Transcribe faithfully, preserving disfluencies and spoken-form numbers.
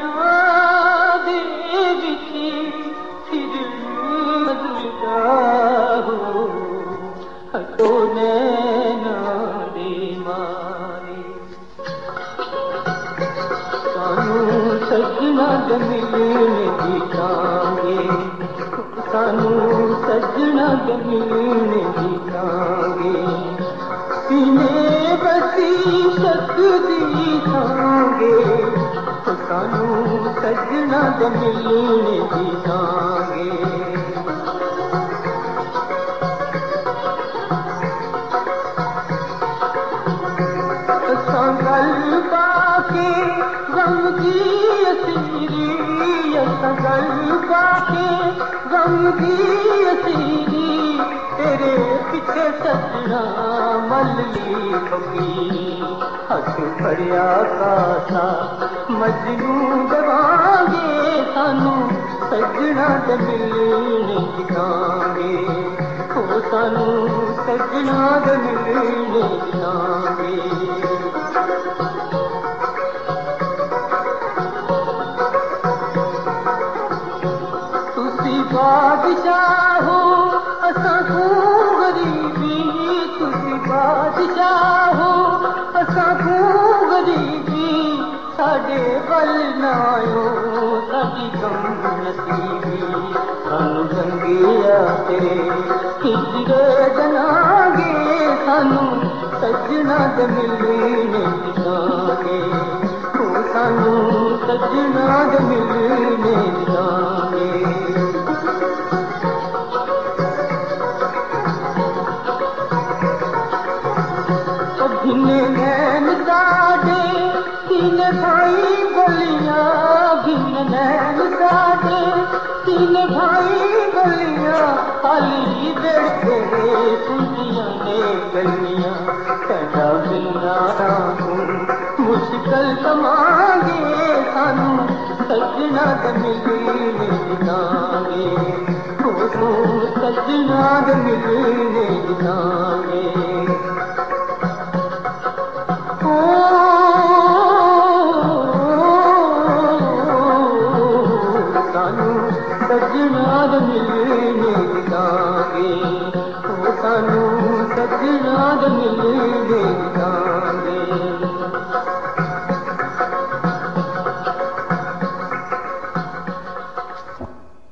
दे विची फिर बदलदा हो हटो नैना दे मारे सानू सजना दे मिलने दिखांगे सानू सजना दे मिलने दिखांगे सीने बसी सकदी थांगे सानू सजना दे मिलने दिखांगे गल पाके गम की असीरी गल पाके गम की असीरी तेरे पीछे सजना मल्ली फकीरी हथ फड़िया कासा मजनू दवांगे सानू सजना दे मिलने दिखांगे ओ सानू सजना दे मिलने दिखांगे बादशाह हो असां को गरीबी तुसी बादशाह हो असां को गरीबी साडे वल ना आयो साडी गम नसीबी सानू संगिया तेरे हिजरे जनागे सानू सजना दे मिलने दिखांगे ओ सानू सजना दे मिलने दिखांगे भिन्न नैन साडे तीन भाई गलियां भिन्न नैन साडे तीन भाई गलियां खाली दड़के सुनिया ने गलियां तेरा मिलना मुश्किल कमांगे सानू सजना दे मिलने दिखांगे ओ सजना दे मिलने दिखांगे